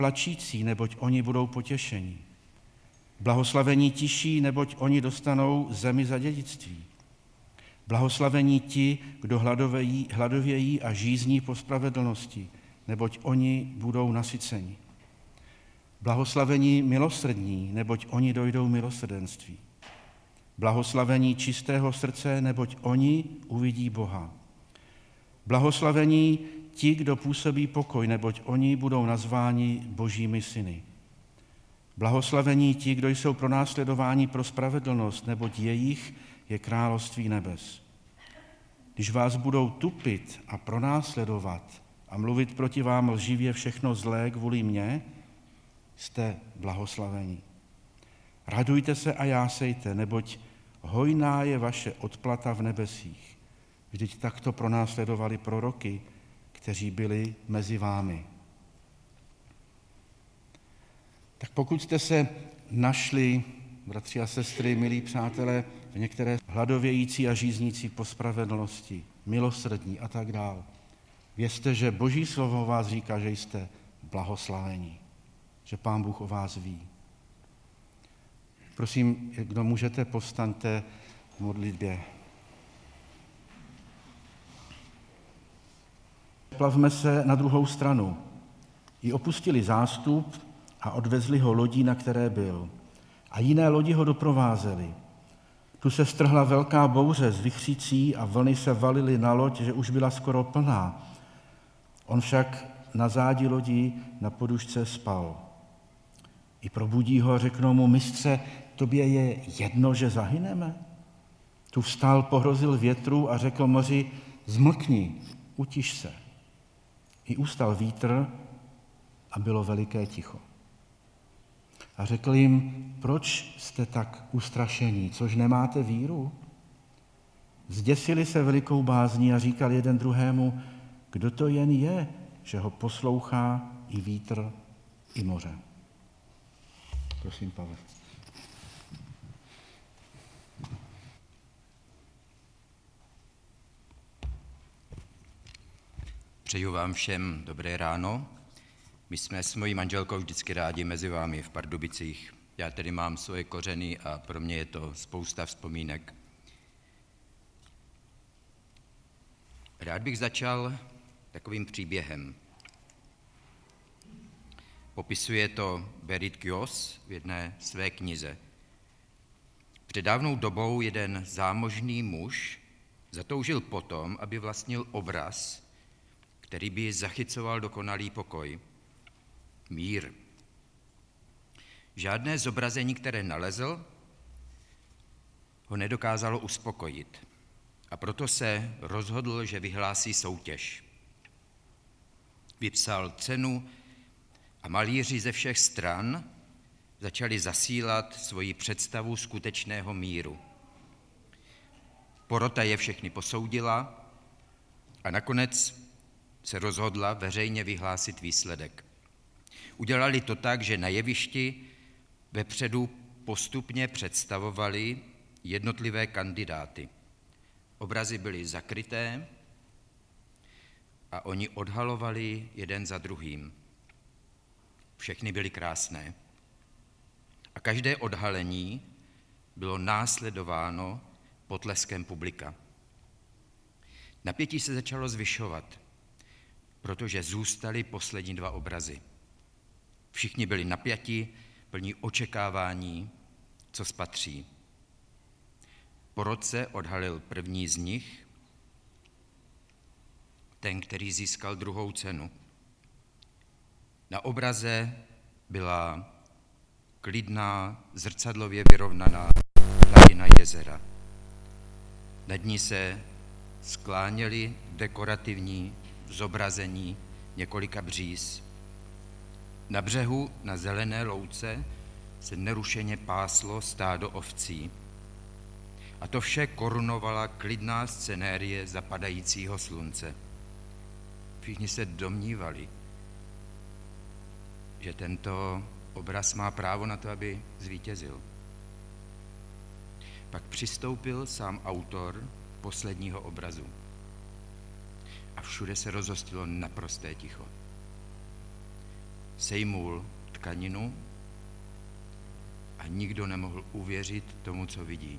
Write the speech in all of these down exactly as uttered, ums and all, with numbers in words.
plačící, neboť oni budou potěšeni. Blahoslavení tiší, neboť oni dostanou zemi za dědictví. Blahoslavení ti, kdo hladovějí, hladovějí a žízní po spravedlnosti, neboť oni budou nasyceni. Blahoslavení milosrdní, neboť oni dojdou milosrdenství. Blahoslavení čistého srdce, neboť oni uvidí Boha. Blahoslavení ti, kdo působí pokoj, neboť oni budou nazváni božími syny. Blahoslavení ti, kdo jsou pronásledováni pro spravedlnost, neboť jejich je království nebes. Když vás budou tupit a pronásledovat a mluvit proti vám lživě všechno zlé kvůli mně, jste blahoslavení. Radujte se a jásejte, neboť hojná je vaše odplata v nebesích. Vždyť takto pronásledovali proroky, kteří byli mezi vámi. Tak pokud jste se našli, bratři a sestry, milí přátelé, v některé hladovějící a žíznící po spravedlnosti, milosrdní a tak dál, vězte, že Boží slovo vás říká, že jste blahoslavení, že Pán Bůh o vás ví. Prosím, kdo můžete, povstaňte v modlitbě. Plavme se na druhou stranu. I opustili zástup a odvezli ho lodí, na které byl. A jiné lodi ho doprovázely. Tu se strhla velká bouře s vichřicí a vlny se valily na loď, že už byla skoro plná. On však na zádi lodi na podušce spal. I probudí ho a řeknou mu: mistře, tobě je jedno, že zahyneme? Tu vstal, pohrozil větru a řekl moři: zmlkni, utiš se. I ustal vítr a bylo veliké ticho. A řekl jim: proč jste tak ustrašení, což nemáte víru? Zděsili se velikou bázní a říkal jeden druhému: kdo to jen je, že ho poslouchá i vítr, i moře. Prosím, Pavel. Přeju vám všem dobré ráno. My jsme s mojí manželkou vždycky rádi mezi vámi v Pardubicích. Já tedy mám svoje kořeny a pro mě je to spousta vzpomínek. Rád bych začal takovým příběhem. Popisuje to Berit Kjos v jedné své knize. Před dávnou dobou jeden zámožný muž zatoužil potom, aby vlastnil obraz, který by zachycoval dokonalý pokoj, mír. Žádné zobrazení, které nalezl, ho nedokázalo uspokojit. A proto se rozhodl, že vyhlásí soutěž. Vypsal cenu a malíři ze všech stran začali zasílat svoji představu skutečného míru. Porota je všechny posoudila a nakonec se rozhodla veřejně vyhlásit výsledek. Udělali to tak, že na jevišti vepředu postupně představovali jednotlivé kandidáty. Obrazy byly zakryté a oni odhalovali jeden za druhým. Všechny byly krásné. A každé odhalení bylo následováno potleskem publika. Napětí se začalo zvyšovat, protože zůstaly poslední dva obrazy. Všichni byli napjati, plní očekávání, co spatří. Po roce odhalil první z nich, ten, který získal druhou cenu. Na obraze byla klidná, zrcadlově vyrovnaná hladina jezera. Nad ní se skláněly dekorativní zobrazení několika bříz. Na břehu na zelené louce se nerušeně páslo stádo ovcí. A to vše korunovala klidná scenérie zapadajícího slunce. Všichni se domnívali, že tento obraz má právo na to, aby zvítězil. Pak přistoupil sám autor posledního obrazu. A všude se rozhostilo naprosté ticho. sejmul tkaninu a nikdo nemohl uvěřit tomu, co vidí.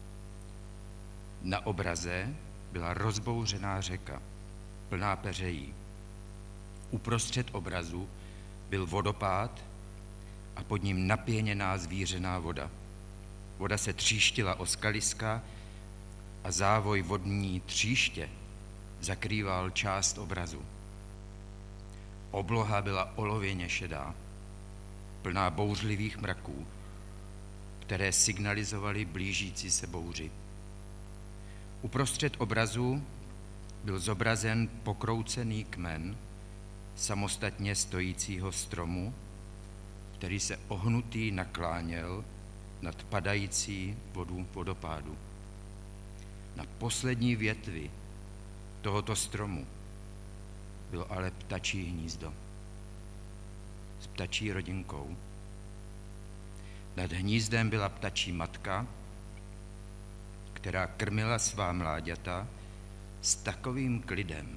Na obraze byla rozbouřená řeka, plná peřejí. Uprostřed obrazu byl vodopád a pod ním napěněná zvířená voda. Voda se tříštila o skaliska a závoj vodní tříště zakrýval část obrazu. Obloha byla olověně šedá, plná bouřlivých mraků, které signalizovaly blížící se bouři. Uprostřed obrazu byl zobrazen pokroucený kmen samostatně stojícího stromu, který se ohnutý nakláněl nad padající vodu vodopádu. Na poslední větvi tohoto stromu bylo ale ptačí hnízdo s ptačí rodinkou. Nad hnízdem byla ptačí matka, která krmila svá mláďata s takovým klidem,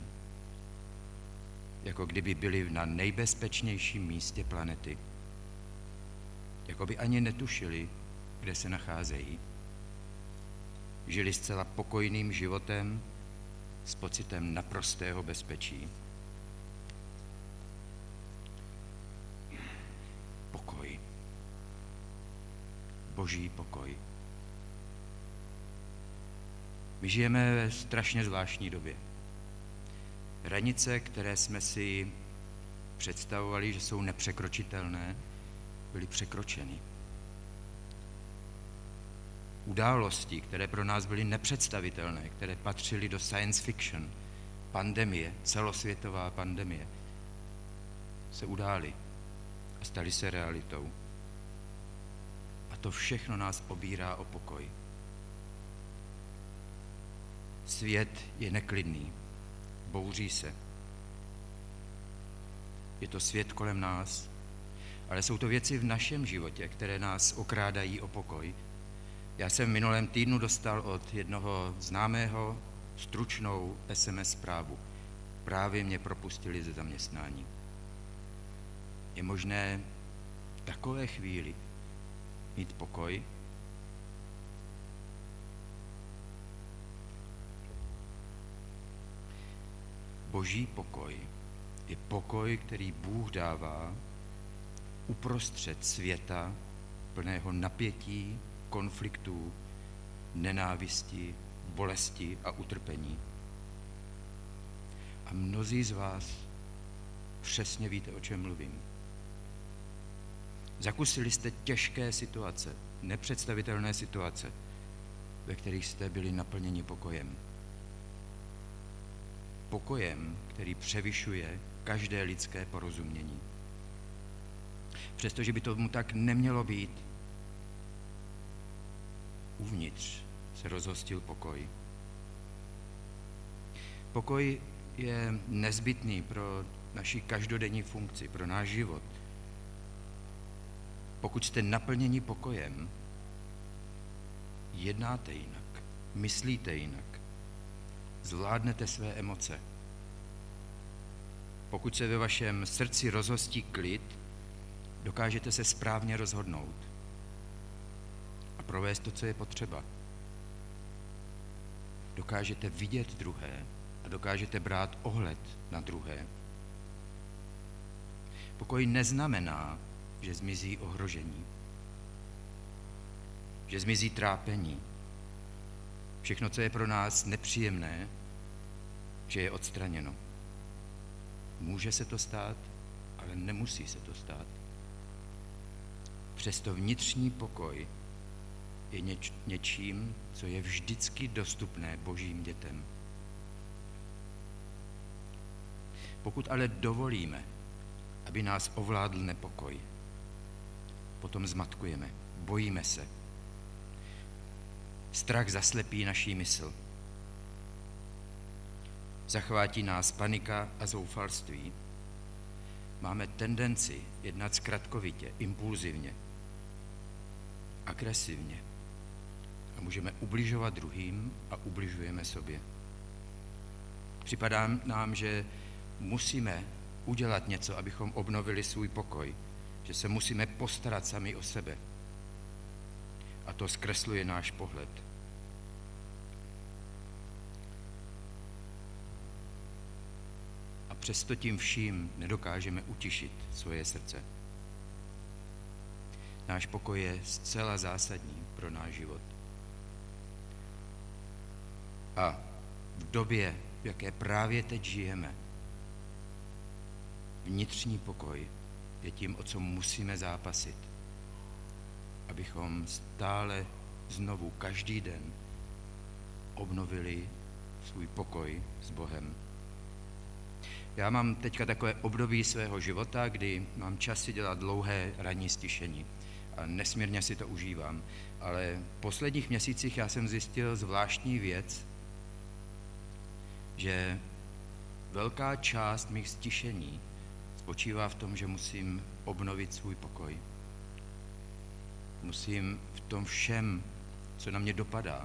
jako kdyby byli na nejbezpečnějším místě planety. Jako by ani netušili, kde se nacházejí. Žili zcela pokojným životem s pocitem naprostého bezpečí. Pokoj. Boží pokoj. My žijeme ve strašně zvláštní době. Hranice, které jsme si představovali, že jsou nepřekročitelné, byly překročeny. Události, které pro nás byly nepředstavitelné, které patřily do science fiction, pandemie, celosvětová pandemie, se udály a staly se realitou. A to všechno nás obírá o pokoj. Svět je neklidný, bouří se. Je to svět kolem nás, ale jsou to věci v našem životě, které nás okrádají o pokoj. Já jsem v minulém týdnu dostal od jednoho známého stručnou es em es zprávu. Právě mě propustili ze zaměstnání. Je možné v takové chvíli mít pokoj? Boží pokoj je pokoj, který Bůh dává uprostřed světa plného napětí, konfliktů, nenávisti, bolesti a utrpení. A mnozí z vás přesně víte, o čem mluvím. Zakusili jste těžké situace, nepředstavitelné situace, ve kterých jste byli naplněni pokojem. Pokojem, který převyšuje každé lidské porozumění. Přestože by tomu tak nemělo být, uvnitř se rozhostil pokoj. Pokoj je nezbytný pro naši každodenní funkci, pro náš život. Pokud jste naplněni pokojem, jednáte jinak, myslíte jinak, zvládnete své emoce. Pokud se ve vašem srdci rozhostí klid, dokážete se správně rozhodnout a provést to, co je potřeba. Dokážete vidět druhé a dokážete brát ohled na druhé. Pokoj neznamená, že zmizí ohrožení, že zmizí trápení. Všechno, co je pro nás nepříjemné, že je odstraněno. Může se to stát, ale nemusí se to stát. Přesto vnitřní pokoj je něč, něčím, co je vždycky dostupné Božím dětem. Pokud ale dovolíme, aby nás ovládl nepokoj, potom zmatkujeme, bojíme se. Strach zaslepí naší mysl. Zachvátí nás panika a zoufalství. Máme tendenci jednat zkratkovitě, impulzivně, agresivně a můžeme ubližovat druhým a ubližujeme sobě. Připadá nám, že musíme udělat něco, abychom obnovili svůj pokoj, že se musíme postarat sami o sebe. A to zkresluje náš pohled. A přesto tím vším nedokážeme utišit svoje srdce. Náš pokoj je zcela zásadní pro náš život. A v době, v jaké právě teď žijeme, vnitřní pokoj je tím, o co musíme zápasit, abychom stále znovu každý den obnovili svůj pokoj s Bohem. Já mám teďka takové období svého života, kdy mám čas si dělat dlouhé ranní stišení a nesmírně si to užívám, ale v posledních měsících já jsem zjistil zvláštní věc, že velká část mých stišení spočívá v tom, že musím obnovit svůj pokoj. Musím v tom všem, co na mě dopadá,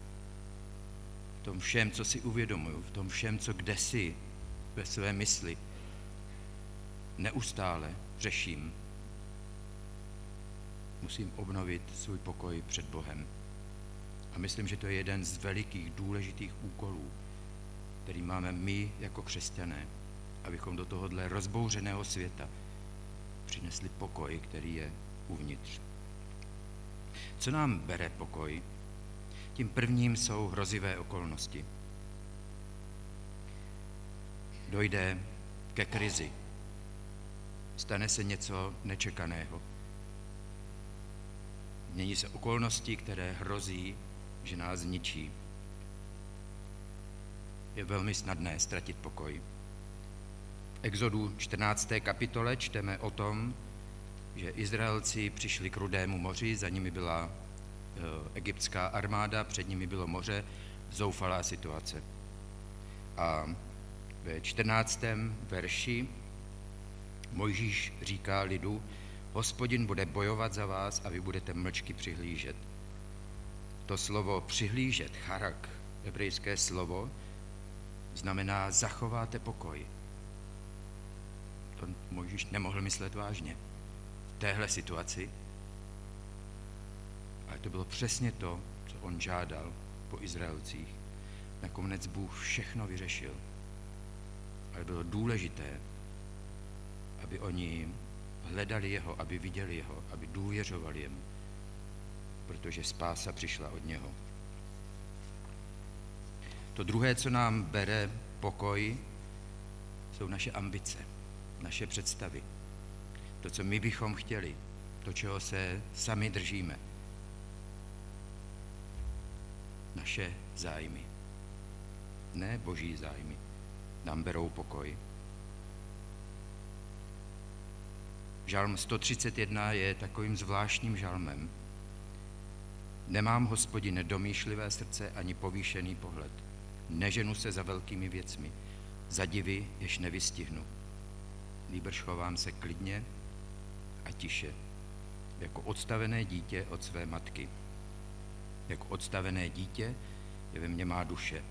v tom všem, co si uvědomuju, v tom všem, co kdesi ve své mysli neustále řeším, musím obnovit svůj pokoj před Bohem. A myslím, že to je jeden z velikých, důležitých úkolů, který máme my jako křesťané, abychom do tohohle rozbouřeného světa přinesli pokoj, který je uvnitř. Co nám bere pokoj? Tím prvním jsou hrozivé okolnosti. Dojde ke krizi. Stane se něco nečekaného. Mění se okolnosti, které hrozí, že nás zničí. Je velmi snadné ztratit pokoj. V Exodu čtrnácté kapitole čteme o tom, že Izraelci přišli k Rudému moři, za nimi byla e, egyptská armáda, před nimi bylo moře, zoufalá situace. A ve čtrnáctém verši Mojžíš říká lidu, Hospodin bude bojovat za vás a vy budete mlčky přihlížet. To slovo přihlížet, charak, hebrejské slovo, znamená zachováte pokoj. To Mojžíš nemohl myslet vážně v téhle situaci, ale to bylo přesně to, co on žádal po Izraelcích. Nakonec Bůh všechno vyřešil, ale bylo důležité, aby oni hledali jeho, aby viděli jeho, aby důvěřovali jemu, protože spása přišla od něho. To druhé, co nám bere pokoj, jsou naše ambice, naše představy. To, co my bychom chtěli, to, čeho se sami držíme. Naše zájmy, ne boží zájmy, nám berou pokoj. Žalm sto třicet jedna je takovým zvláštním žalmem. Nemám, Hospodine, domýšlivé srdce ani povýšený pohled. Neženu se za velkými věcmi, za divy, jež nevystihnu. Nýbrž chovám se klidně a tiše, jako odstavené dítě od své matky. Jako odstavené dítě je ve mně má duše.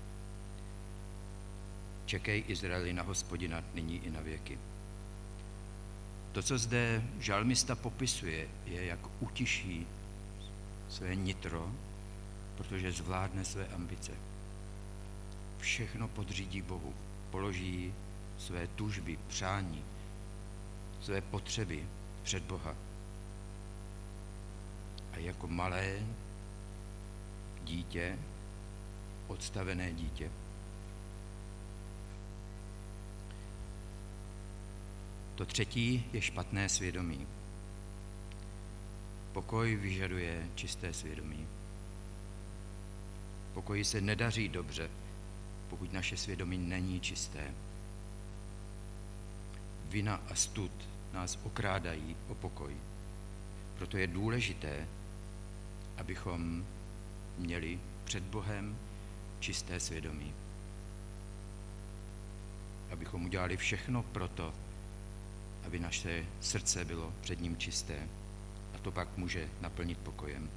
Čekej, Izraeli, na Hospodina nyní i na věky. To, co zde žalmista popisuje, je, jak utiší své nitro, protože zvládne své ambice. Všechno podřídí Bohu, položí své tužby, přání, své potřeby před Boha. A jako malé dítě, odstavené dítě, to třetí je špatné svědomí. Pokoj vyžaduje čisté svědomí. Pokoji se nedaří dobře, pokud naše svědomí není čisté. Vina a stud nás okrádají o pokoj. Proto je důležité, abychom měli před Bohem čisté svědomí. Abychom udělali všechno proto, aby naše srdce bylo před ním čisté. A to pak může naplnit pokojem.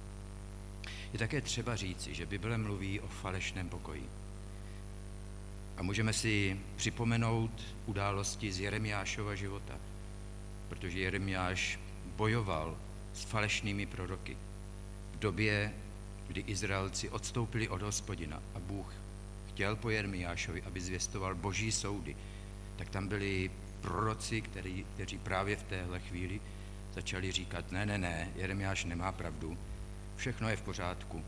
Je také třeba říci, že Bible mluví o falešném pokoji. A můžeme si připomenout události z Jeremiášova života, protože Jeremiáš bojoval s falešnými proroky v době, kdy Izraelci odstoupili od Hospodina a Bůh chtěl po Jeremiášovi, aby zvěstoval boží soudy, tak tam byli proroci, který, kteří právě v téhle chvíli začali říkat, ne, ne, ne, Jeremiáš nemá pravdu, všechno je v pořádku.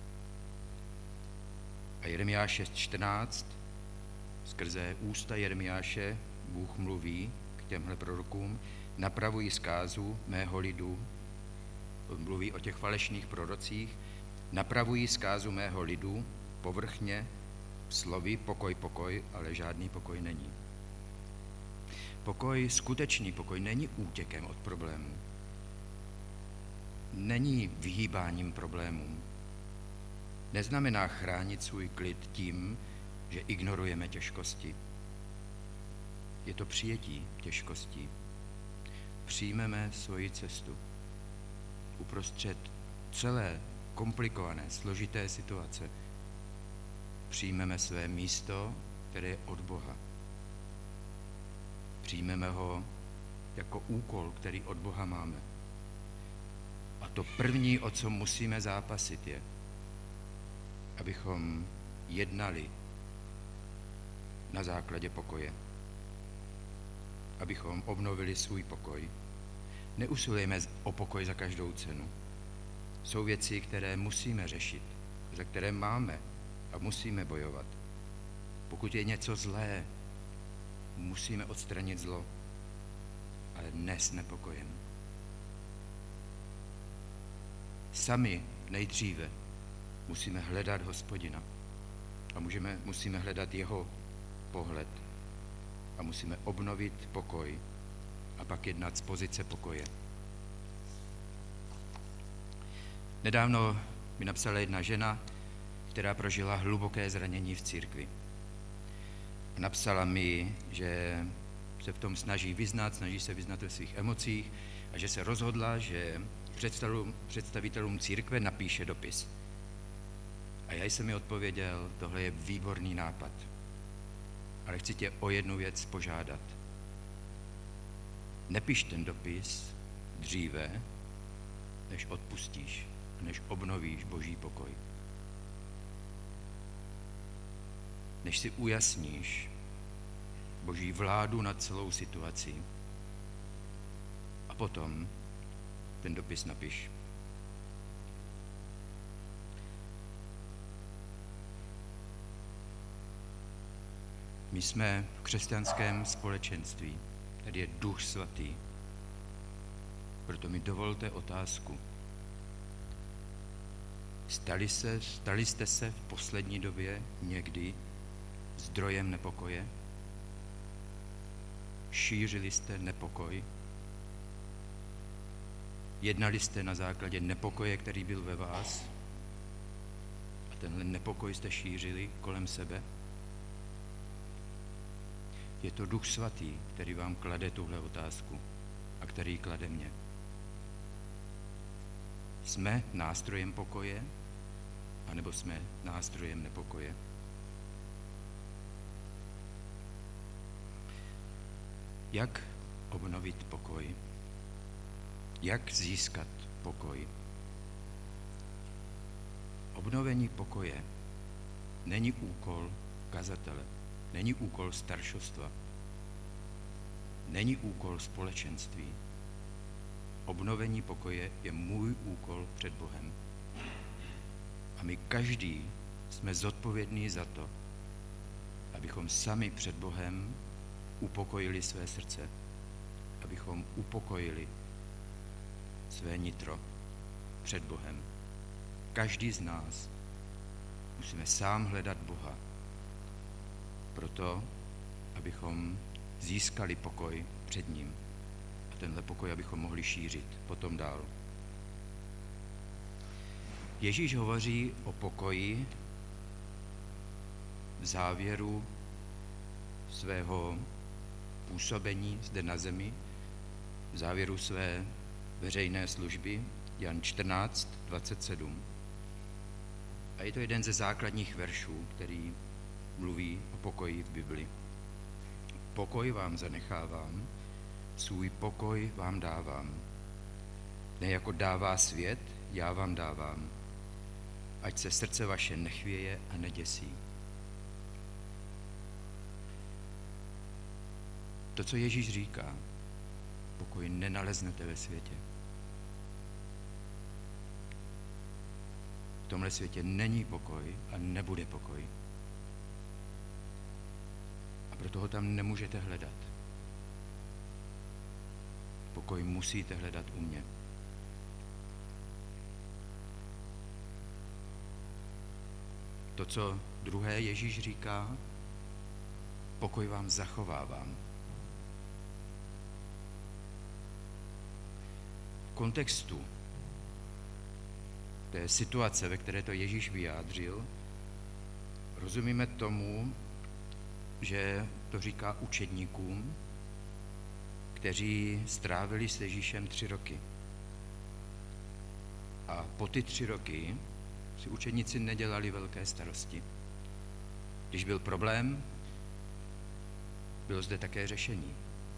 A Jeremiáš šest čtrnáct, skrze ústa Jeremiáše Bůh mluví k těmhle prorokům, napravují zkázu mého lidu, mluví o těch falešných prorocích, napravují zkázu mého lidu povrchně, slovy pokoj, pokoj, ale žádný pokoj není. Pokoj, skutečný pokoj, není útěkem od problémů. Není vyhýbáním problémům. Neznamená chránit svůj klid tím, že ignorujeme těžkosti. Je to přijetí těžkostí. Přijmeme svoji cestu uprostřed celé komplikované, složité situace. Přijmeme své místo, které je od Boha. Přijmeme ho jako úkol, který od Boha máme. A to první, o co musíme zápasit, je, abychom jednali na základě pokoje. Abychom obnovili svůj pokoj. Neusilujeme o pokoj za každou cenu. Jsou věci, které musíme řešit, za které máme a musíme bojovat. Pokud je něco zlé, musíme odstranit zlo, ale ne s nepokojem. Sami nejdříve musíme hledat Hospodina a můžeme, musíme hledat jeho pohled a musíme obnovit pokoj a pak jednat z pozice pokoje. Nedávno mi napsala jedna žena, která prožila hluboké zranění v církvi. Napsala mi, že se v tom snaží vyznat, snaží se vyznat ve svých emocích a že se rozhodla, že představitelům církve napíše dopis. A já jsem mi odpověděl, tohle je výborný nápad, ale chci tě o jednu věc požádat. Nepiš ten dopis dříve, než odpustíš, než obnovíš boží pokoj. Než si ujasníš boží vládu nad celou situací a potom ten dopis napiš. My jsme v křesťanském společenství, tady je Duch Svatý. Proto mi dovolte otázku. Stali, se, stali jste se v poslední době někdy zdrojem nepokoje? Šířili jste nepokoj? Jednali jste na základě nepokoje, který byl ve vás? A tenhle nepokoj jste šířili kolem sebe? Je to Duch Svatý, který vám klade tuhle otázku a který klade mě. Jsme nástrojem pokoje, anebo jsme nástrojem nepokoje? Jak obnovit pokoj? Jak získat pokoj? Obnovení pokoje není úkol kazatele, není úkol staršostva, není úkol společenství. Obnovení pokoje je můj úkol před Bohem. A my každý jsme zodpovědní za to, abychom sami před Bohem upokojili své srdce, abychom upokojili své nitro před Bohem. Každý z nás musíme sám hledat Boha, proto, abychom získali pokoj před ním a tenhle pokoj, abychom mohli šířit potom dál. Ježíš hovoří o pokoji v závěru svého působení zde na zemi, v závěru své veřejné služby, Jan čtrnáct dvacet sedm. A je to jeden ze základních veršů, který mluví o pokoji v Bibli. Pokoj vám zanechávám, svůj pokoj vám dávám. Ne jako dává svět, já vám dávám. Ať se srdce vaše nechvěje a neděsí. To, co Ježíš říká, pokoj nenaleznete ve světě. V tomhle světě není pokoj a nebude pokoj. A proto ho tam nemůžete hledat. Pokoj musíte hledat u mě. To, co druhé Ježíš říká, pokoj vám zachovávám. V kontextu té situace, ve které to Ježíš vyjádřil, rozumíme tomu, že to říká učedníkům, kteří strávili s Ježíšem tři roky. A po ty tři roky si učedníci nedělali velké starosti. Když byl problém, bylo zde také řešení.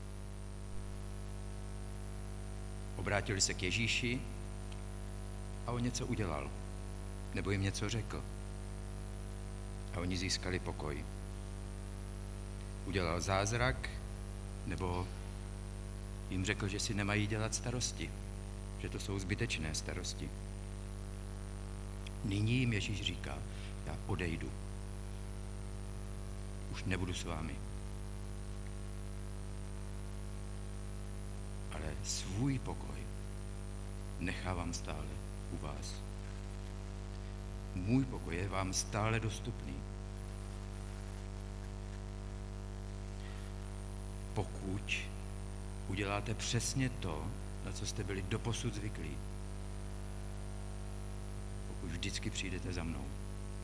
Obrátili se k Ježíši a on něco udělal, nebo jim něco řekl. A oni získali pokoj. Udělal zázrak, nebo jim řekl, že si nemají dělat starosti, že to jsou zbytečné starosti. Nyní jim Ježíš říká, já odejdu. Už nebudu s vámi. Ale svůj pokoj nechávám stále u vás. Můj pokoj je vám stále dostupný. Pokud uděláte přesně to, na co jste byli doposud zvyklí. Pokud vždycky přijdete za mnou.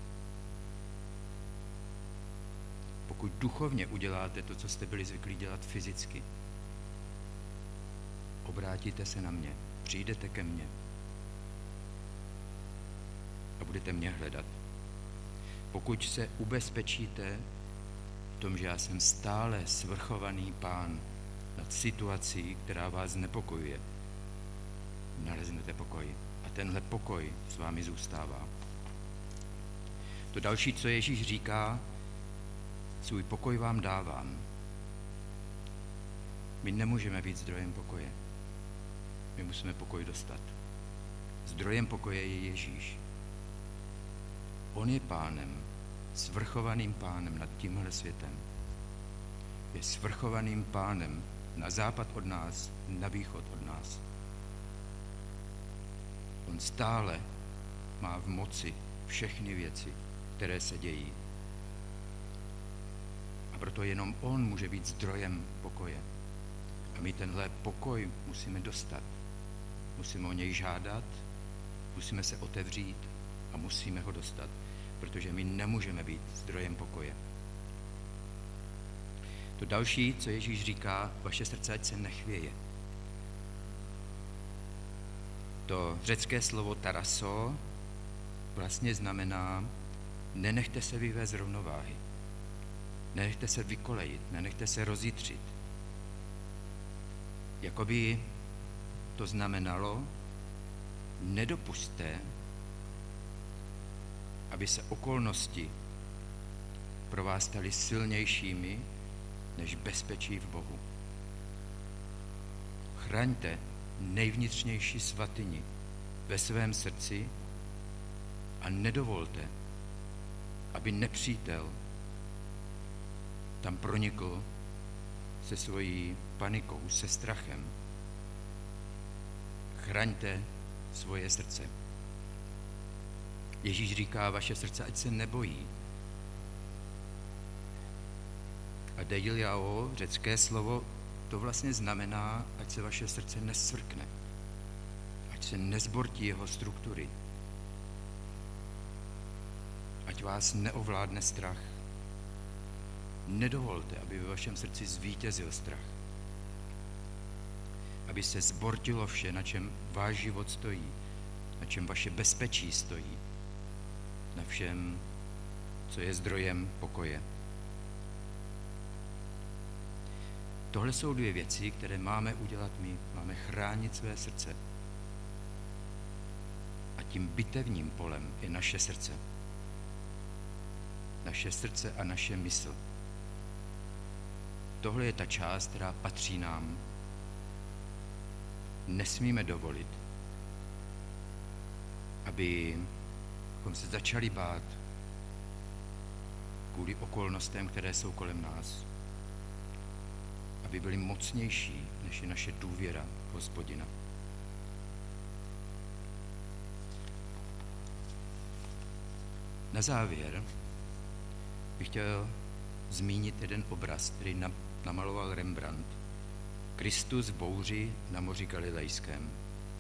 Pokud duchovně uděláte to, co jste byli zvyklí dělat fyzicky. Obrátíte se na mě, přijdete ke mně a budete mě hledat. Pokud se ubezpečíte v tom, že já jsem stále svrchovaný pán nad situací, která vás znepokojuje, naleznete pokoj. A tenhle pokoj s vámi zůstává. To další, co Ježíš říká, svůj pokoj vám dávám. My nemůžeme být zdrojem pokoje. My musíme pokoj dostat. Zdrojem pokoje je Ježíš. On je pánem, svrchovaným pánem nad tímhle světem. Je svrchovaným pánem na západ od nás, na východ od nás. On stále má v moci všechny věci, které se dějí. A proto jenom on může být zdrojem pokoje. A my tenhle pokoj musíme dostat. Musíme o něj žádat, musíme se otevřít a musíme ho dostat, protože my nemůžeme být zdrojem pokoje. To další, co Ježíš říká, vaše srdce ať se nechvěje. To řecké slovo taraso vlastně znamená nenechte se vyvést z rovnováhy. Nenechte se vykolejit, nenechte se rozjitřit. Jakoby to znamenalo, nedopuste, aby se okolnosti pro vás staly silnějšími než bezpečí v Bohu. Chraňte nejvnitřnější svatyni ve svém srdci a nedovolte, aby nepřítel tam pronikl se svojí panikou, se strachem. Chraňte svoje srdce. Ježíš říká, vaše srdce ať se nebojí. A deiliao, řecké slovo, to vlastně znamená, ať se vaše srdce nesvrkne. Ať se nezbortí jeho struktury. Ať vás neovládne strach. Nedovolte, aby ve vašem srdci zvítězil strach. Aby se zbortilo vše, na čem váš život stojí, na čem vaše bezpečí stojí, na všem, co je zdrojem pokoje. Tohle jsou dvě věci, které máme udělat my. Máme chránit své srdce. A tím bitevním polem je naše srdce. Naše srdce a naše mysl. Tohle je ta část, která patří nám. Nesmíme dovolit, abychom se začali bát kvůli okolnostem, které jsou kolem nás. Aby byli mocnější, než je naše důvěra v Hospodina. Na závěr bych chtěl zmínit jeden obraz, který namaloval Rembrandt. Kristus v bouři na moři Galilejském.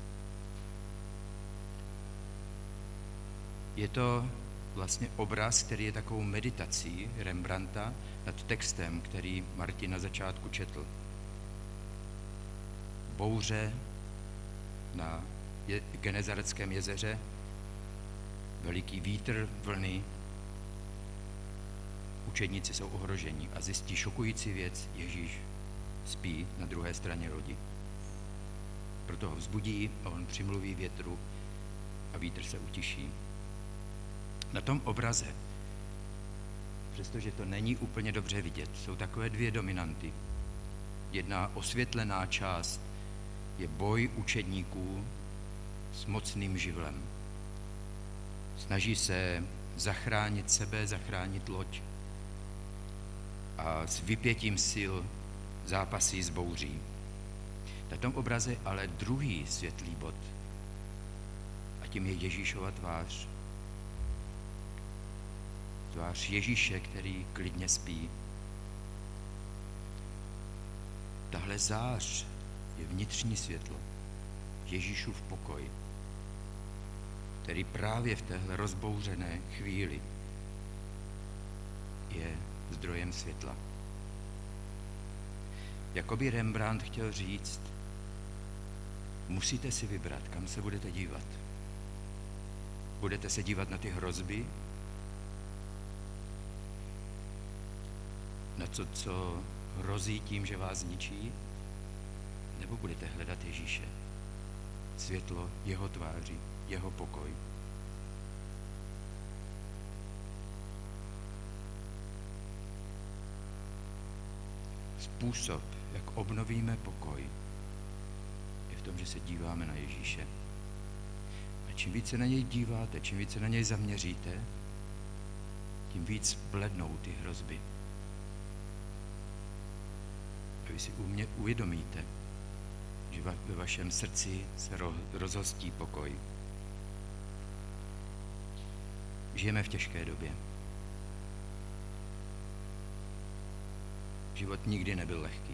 Je to vlastně obraz, který je takovou meditací Rembrandta nad textem, který Martin na začátku četl. Bouře na je- Genezareckém jezeře, veliký vítr, vlny, učedníci jsou ohroženi a zjistí šokující věc, Ježíš spí na druhé straně lodi. Proto ho vzbudí a on přimluví větru a vítr se utiší. Na tom obraze, přestože to není úplně dobře vidět, jsou takové dvě dominanty. Jedna osvětlená část je boj učedníků s mocným živlem. Snaží se zachránit sebe, zachránit loď a s vypětím sil zápasí s bouří. Na tom obraze ale druhý světlý bod a tím je Ježíšova tvář. Tvář Ježíše, který klidně spí. Tahle zář je vnitřní světlo, Ježíšův pokoj, který právě v téhle rozbouřené chvíli je zdrojem světla. Jakoby Rembrandt chtěl říct, musíte si vybrat, kam se budete dívat. Budete se dívat na ty hrozby, na to, co hrozí tím, že vás zničí, nebo budete hledat Ježíše, světlo jeho tváři, jeho pokoj. Způsob, jak obnovíme pokoj, je v tom, že se díváme na Ježíše. A čím více na něj díváte, čím více na něj zaměříte, tím víc blednou ty hrozby. A vy si umě, uvědomíte, že va, ve vašem srdci se ro, rozhostí pokoj. Žijeme v těžké době. Život nikdy nebyl lehký.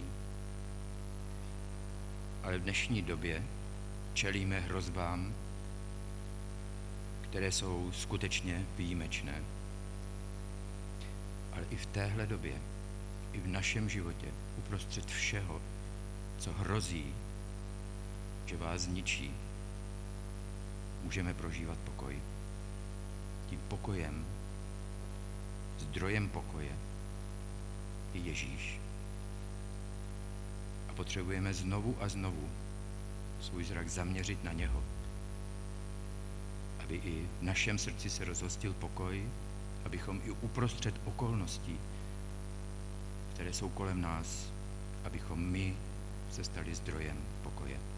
Ale v dnešní době čelíme hrozbám, které jsou skutečně výjimečné. Ale i v téhle době, i v našem životě, uprostřed všeho, co hrozí, že vás zničí, můžeme prožívat pokoj. Tím pokojem, zdrojem pokoje je Ježíš. A potřebujeme znovu a znovu svůj zrak zaměřit na něho, aby i v našem srdci se rozhostil pokoj, abychom i uprostřed okolností, které jsou kolem nás, abychom my se stali zdrojem pokoje.